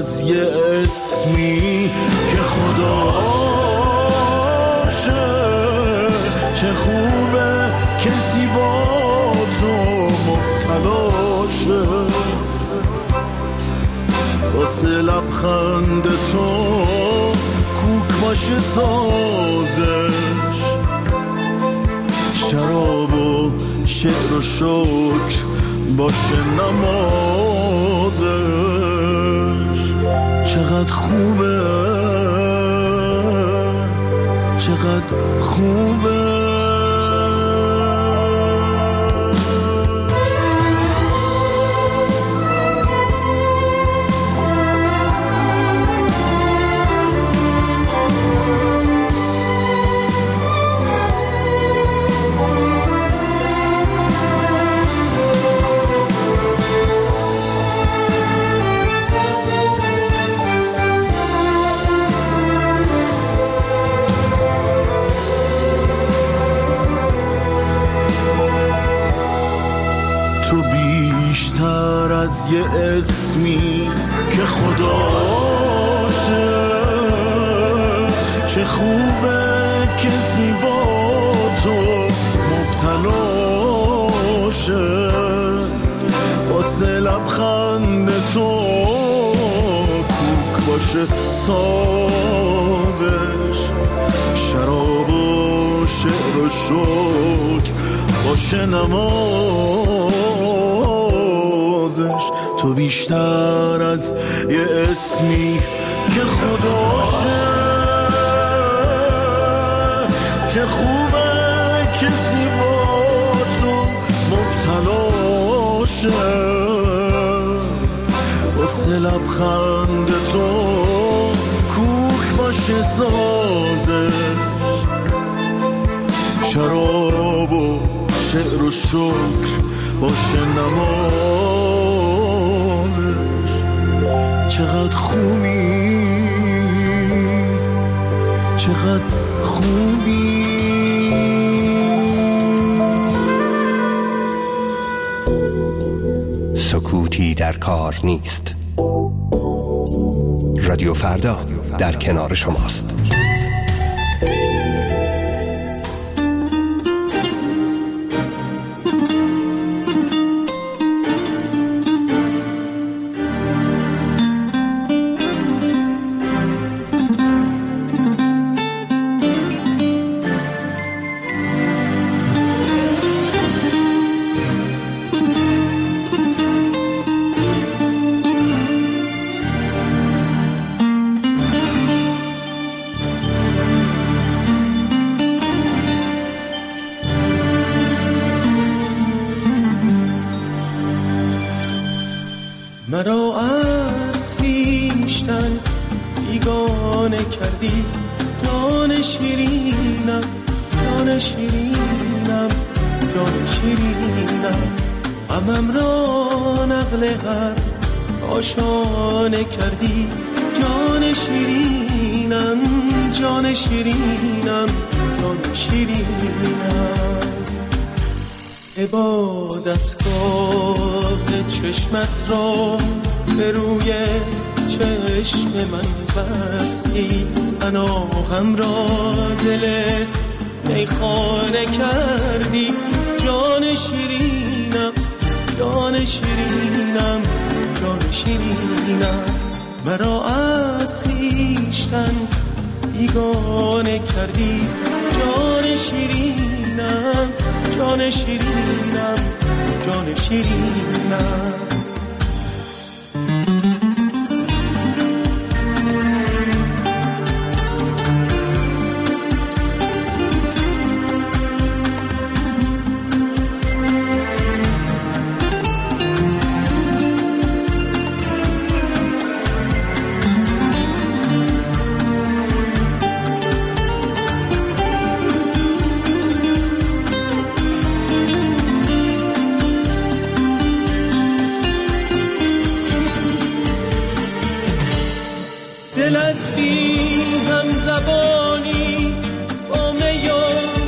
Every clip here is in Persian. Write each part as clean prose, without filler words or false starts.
از یه اسمی که خداشه. چه خوبه کسی با تو مبتلاشه، واسه لبخند تو کوک باشه سازش، شراب و شعر و شکر باشه نمازش. چقدر خوبه، چقدر خوبه. از یه اسمی که خداشه، چه خوبه کسی با تو مبتلاشه، واسه لبخند تو کوک باشه سازش، شراب و شعر و شکر باشه نمازش. تو بیشتر از یه اسمی که خداشه، چه خوبه کسی با تو مبتلاشه، واسه لبخند تو کوک باشه سازش، شراب و شعر و شکر باشه نمازش. چقدر خوبی، چقدر خوبی. سکوتی در کار نیست. رادیو فردا در کنار شماست. مرا از خویشتن بیگانه کردی، جان شیرینم، جان شیرینم، جان شیرینم. غمم را نقل هر آشانه کردی، جان شیرینم، جان شیرینم، جان شیرینم. عبادتگاه چشمت را به روی چشم من بستی، پناهم را دل میخانه کردی، جان شیرینم، جان شیرینم، جان شیرینم. مرا از خویشتن بیگانه کردی، جان شیرینم، جان شیرینم، جان شیرینم. دل از بی هم زبانی با می و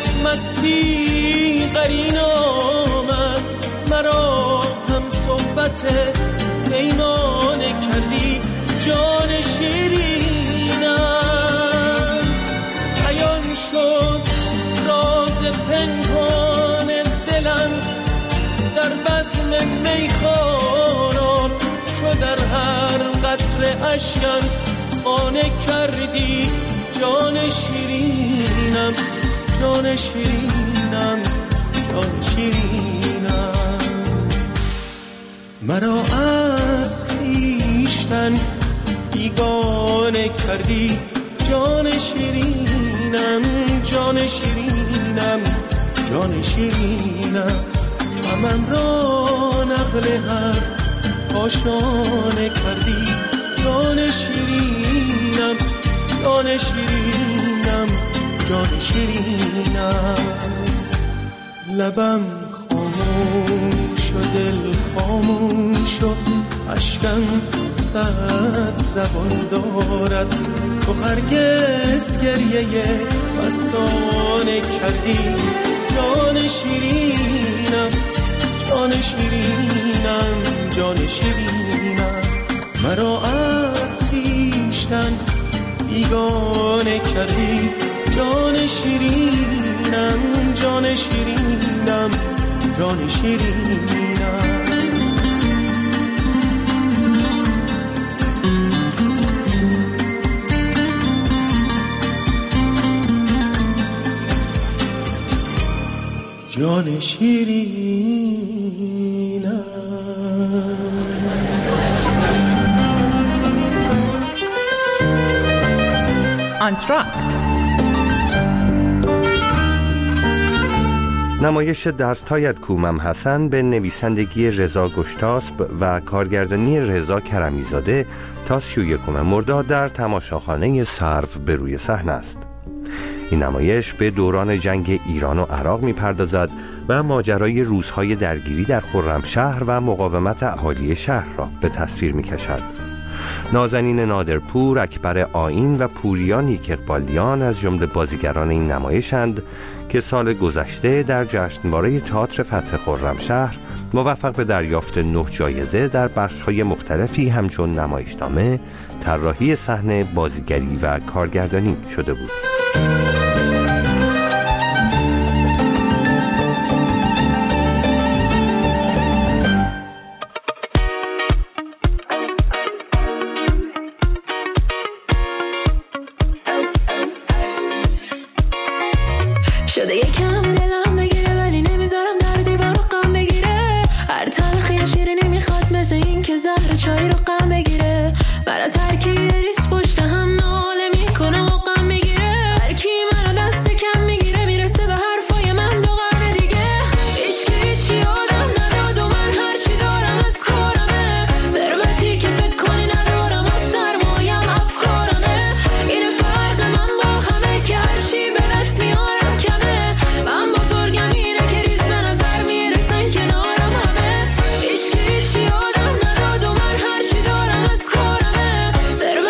مستی قرین آمد، مرا هم صحبت پیمانه کردی، جان هر قطره اشکم خانه کردی. جان شیرینم جان شیرینم جان شیرینم، مرا از خویشتن بیگانه کردی. جان شیرینم جان شیرینم جان شیرینم، غمم را نقل هر کاشانه کردی. جان شیرینم جان شیرینم جان شیرینم، لبم خاموش و دل خاموش و اشکم صد زبان دارد. تو هرگز گریه مستانه کردی. جان شیرینم جان شیرینم جان شیرینم، مرا از خویشتن بیگانه کردی. جان شیرینم جان شیرینم جان شیرینم. جان شیرینم. آنتراکت نمایش دست‌هایت کومم حسن به نویسندگی رضا گشتاسب و کارگردانی رضا کرمیزاده تا 31 مرداد در تماشاخانه سرو به روی صحنه است. این نمایش به دوران جنگ ایران و عراق می‌پردازد و ماجرای روزهای درگیری در خرمشهر و مقاومت اهالی شهر را به تصویر می‌کشد. نازنین نادرپور، اکبر آیین و پوریا نیک اقبالیان از جمله بازیگران این نمایشند که سال گذشته در جشنواره تئاتر فتح خرمشهر موفق به دریافت 9 جایزه در بخش‌های مختلفی همچون نمایشنامه، طراحی صحنه، بازیگری و کارگردانی شده بود. شده یکم دلم بگیره ولی نمیذارم در دیوار رو غم بگیره. هر تلخی شیری نمیخواد مثل این که زهر چای رو غم بگیره. من از هر کی ریس پشت هم ناله میکنه و غم میگیره. هر کی منو دست کم میگیره میرسه به حرفای من 2 قرن دیگه. هیچی آدم نداد و من هر چی دارم از کارمه. ثروتی که فکر کنی ندارم از سرمایم افکارمه. این فرق من با همه که هر چی به دست میارم کمه. من بزرگم اینه که ریز به نظر میرسن کنارم همه. هیچی آدم نداد و من هر چی دارم از کارمه. ثروتی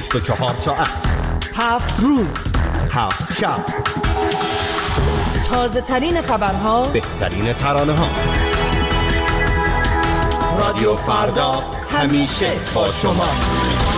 24 ساعت 7 روز 7 شب، تازه ترین خبرها، بهترین ترانه ها. رادیو فردا همیشه با شماست.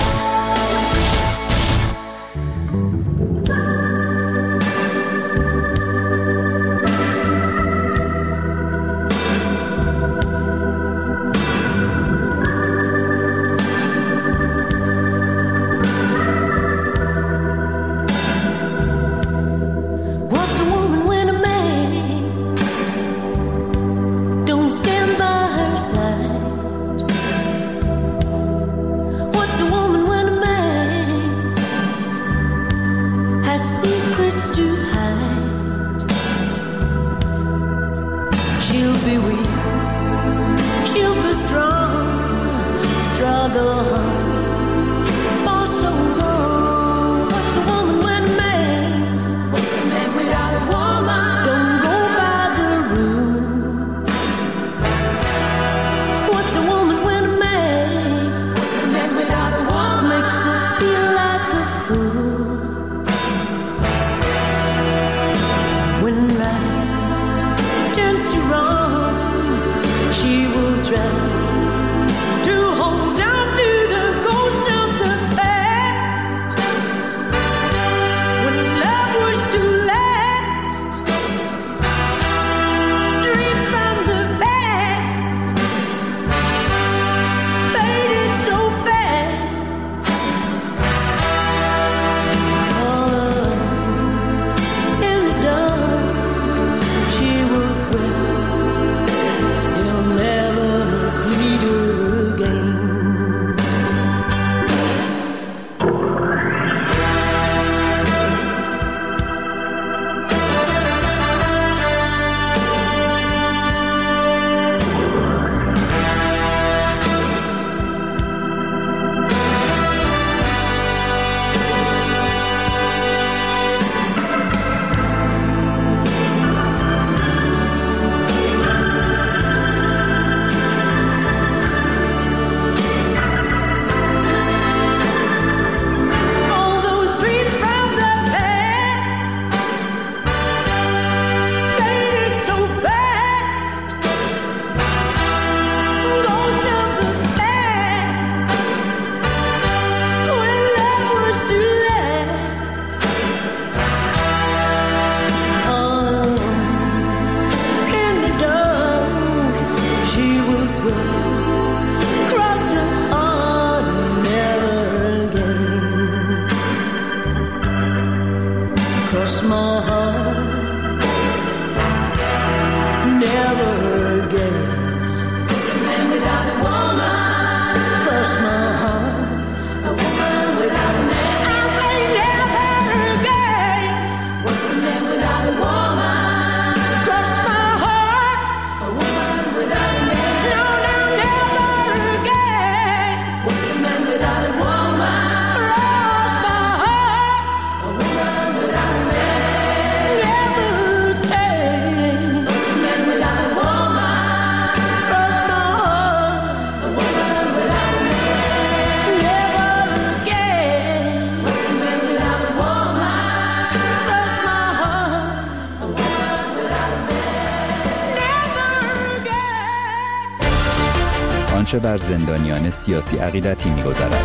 آنچه بر زندانیان سیاسی عقیدتی می‌گذرد.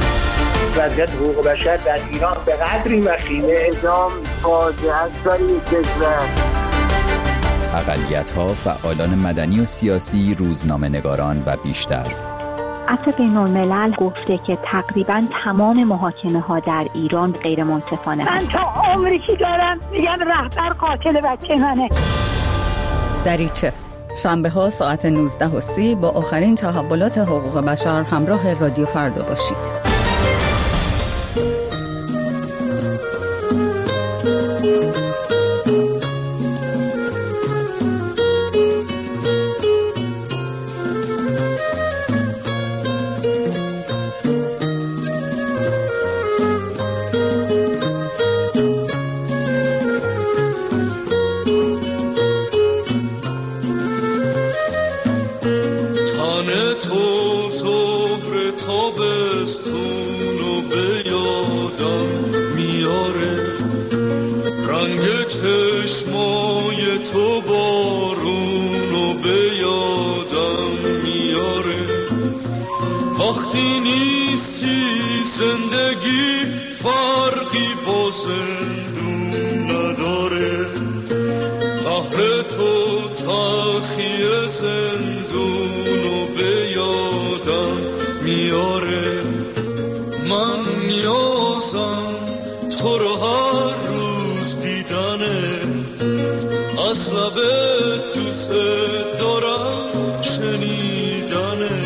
وضعیت حقوق بشر در ایران به قدری وخیمه، اعدام فاجعه است برای کشور. اقلیت‌ها، فعالان مدنی و سیاسی، روزنامه‌نگاران و بیشتر. عفو بین‌الملل گفته که تقریباً تمام محاکمه‌ها در ایران غیر منصفانه است. من تا عمری که دارم میگم رهبر قاتل بچه منه. دریچه شنبه‌ها ساعت 19:30 با آخرین تحولات حقوق بشر همراه رادیو فردا باشید. تابستون و بیار وقتی نیستی زندگی فرقی با زندون نداره، قهر تو تلخی زندونو به یادم میاره. من نیازم تو رو هر روز دیدنه، از لب دوست دارم شنیدنه.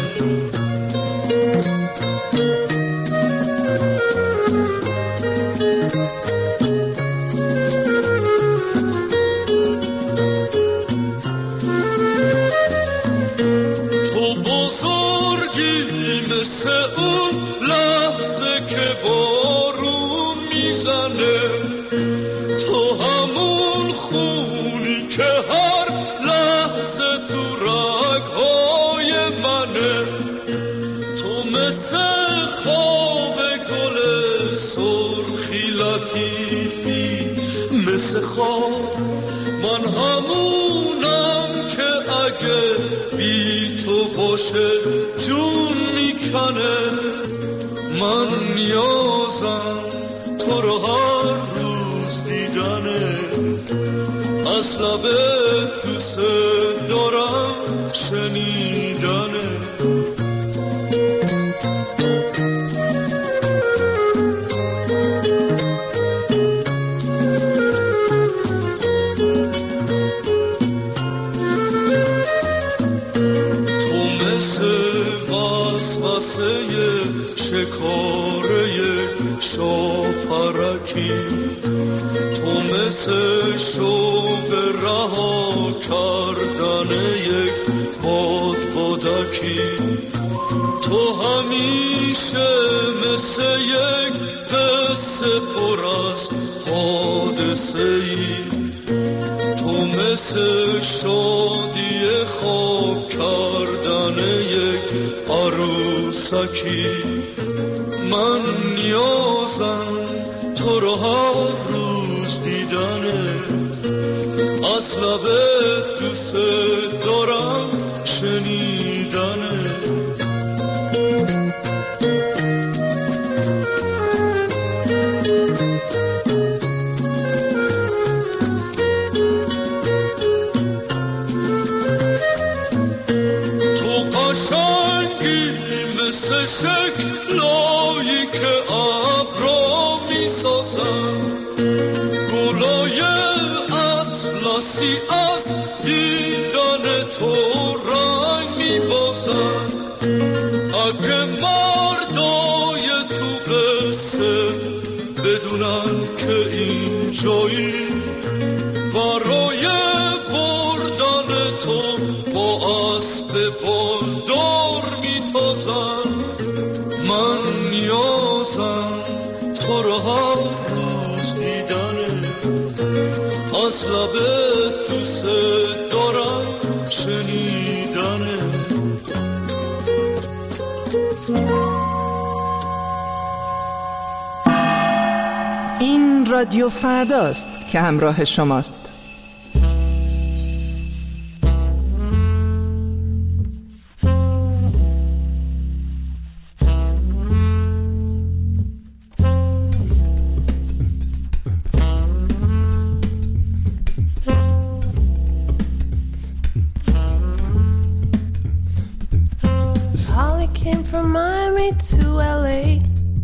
تو بزرگی مثل اون لحظه که بارون میزنه، تو همون خونی که هر لحظه تو رگ‌های منه. تو مثل خواب گل سرخی لطیفی، مثل خواب من همونم که اگه بی تو باشه جون میکنه. من نیازم تو رو هر روز دیدنه، از لب دوست دارم شنیدنه. شکاره شاپرکی، تو مثل شوق رها کردن یک بادبادکی، تو همیشه مثل یک قصه پر از حادثه ای، تو مثل شادی خواب کردن یک عروسکی. من نیازم تو رو هر روز دیدنه، از لب دوست دارم شنیدنه. تو قشنگی مثل شکلایی که ابرا میسازن، گلای اطلسی از دیدن تو رنگ میبازن. اگه مردای تو قصه بدونن که این جایی برای بردن تو با اسب بالدار میتازن. من نیازم تو رو هر روز دیدنه، از لب دوست دارم شنیدنه. این رادیو فرداست که همراه شماست. To LA,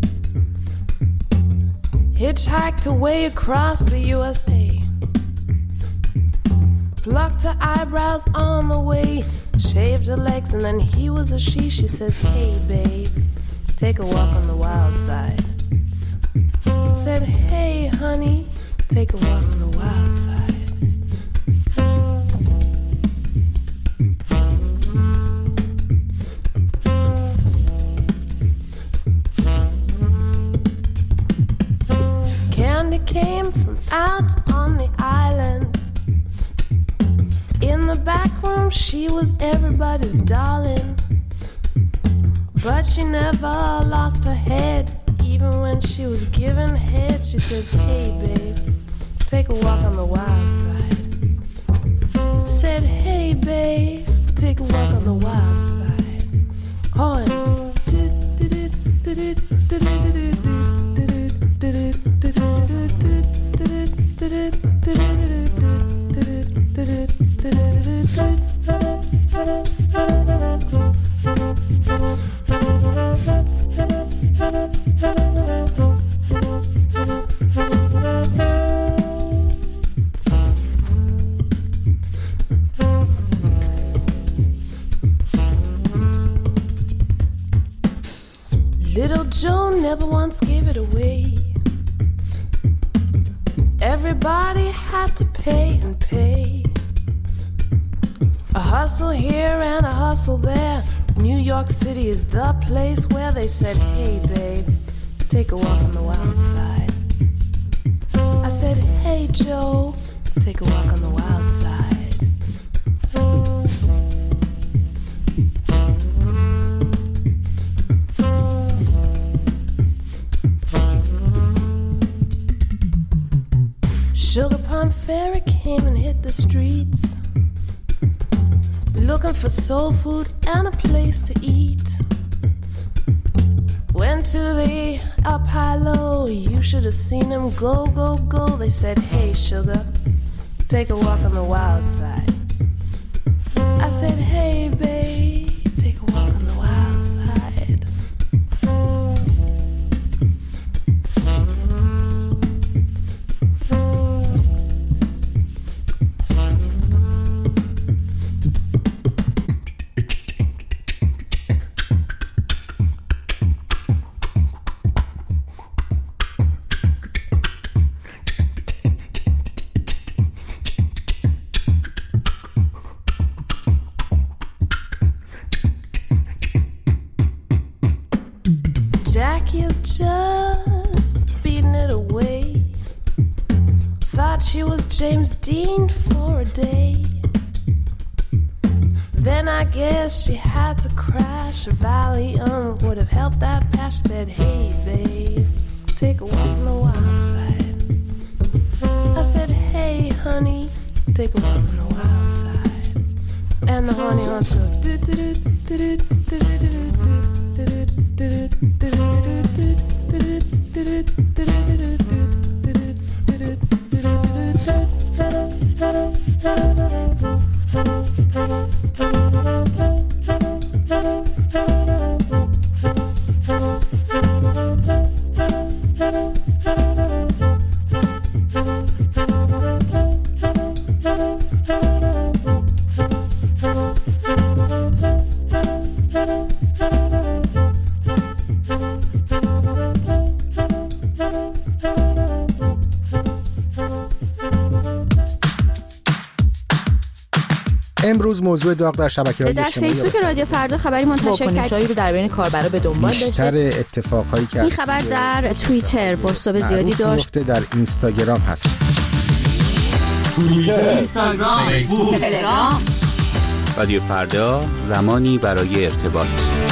hitchhiked away across the USA, plucked her eyebrows on the way, shaved her legs, and then he was a she. She says, hey babe, take a walk on the wild side. Said, hey honey, take a walk on the wild side. Came from out on the island. In the back room she was everybody's darling, but she never lost her head. Even when she was given head, she says, hey babe, take a walk on the wild side. Said, hey babe, take a walk on the wild side. Horns, Little Joe never once gave it away. Everybody had to pay and pay. A hustle here and a hustle there. New York City is the place where they said, hey babe, take a walk on the wild side. I said, hey Joe, take a walk on the wild side. Sugar Palm Ferry came and hit the streets, looking for soul food and a place to eat. Went to the up high low, you should have seen them go, go, go. They said, hey sugar, take a walk on the wild side. I said, hey babe, take a walk on the wild side. Jackie is just beating it away. Thought she was James Dean for a day. Then I guess she had to crash. A Valium would have helped that patch. Said, hey babe, take a walk on the wild side. I said, hey honey, take a walk on the wild side. And the honey wants to do do do do do do do do. امروز موضوع داغ در شبکه‌های اجتماعی در فیسبوک رادیو فردا خبری منتشر کرد رو در بین کاربرا به دنبال داشته. بیشتر اتفاقایی که این خبر در توییتر پست زیادی داشت. در اینستاگرام هست. توییتر، اینستاگرام، فیسبوک، تلگرام. رادیو فردا، زمانی برای ارتباط.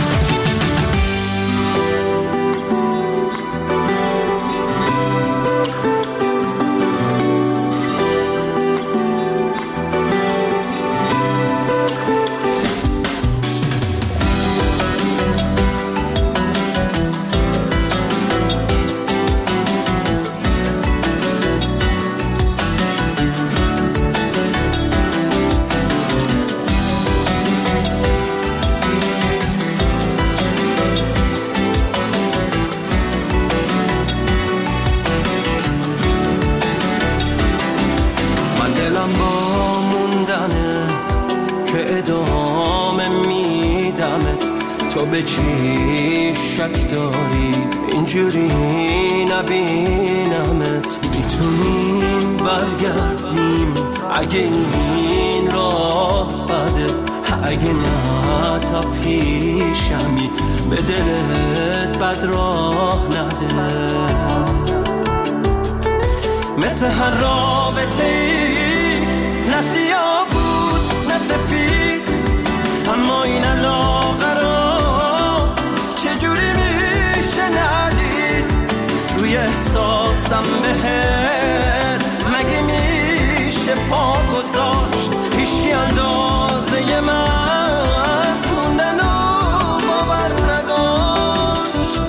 تو به چی شک داری اینجوری نبینمت میتونیم برگردیم اگه این راه بده اگه نه تا پیشمی به دلت بد راه نده مثل هر رابطه ای نه سیاه بود نه سفید اما این علاقه را چجوری میشه ندید روی احساسم بهت مگه میشه پا گذاشت هیچکی اندازه من موندن و باور نداشت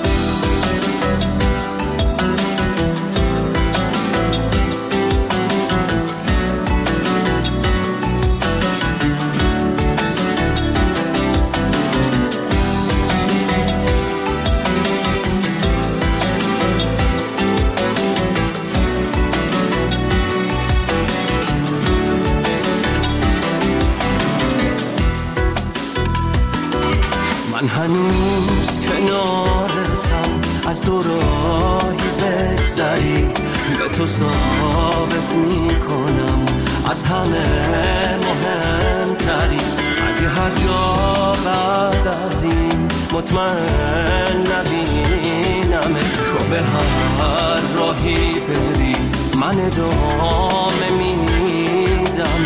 من هنوز کنارتم، از دو راهی بگذری به تو ثابت میکنم از همه مهمتری. اگه هر جا بعد از این مطمئن نبینم تو به هر راهی بری من ادامه میدم.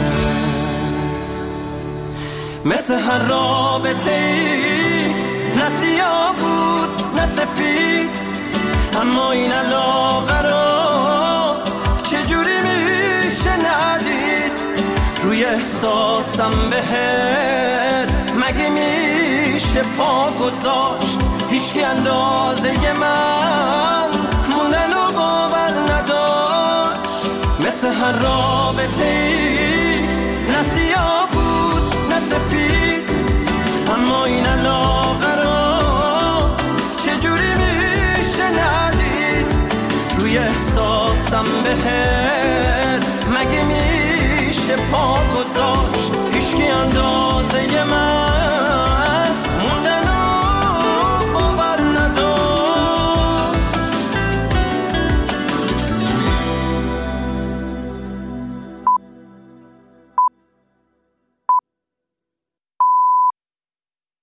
مثل هر رابطه ای نه سیاه بود نه سفید، اما این علاقه را چجوری میشه ندید؟ روی احساسم بهت مگه میشه پا گذاشت؟ هیچکی اندازه من موندن و باور نداشت. مثل هر رابطه ای نه سیاه بود نه سفید، اما این علاقه را چجوری میشه ندید؟ روی احساسم بهت مگه میشه پا گذاشت؟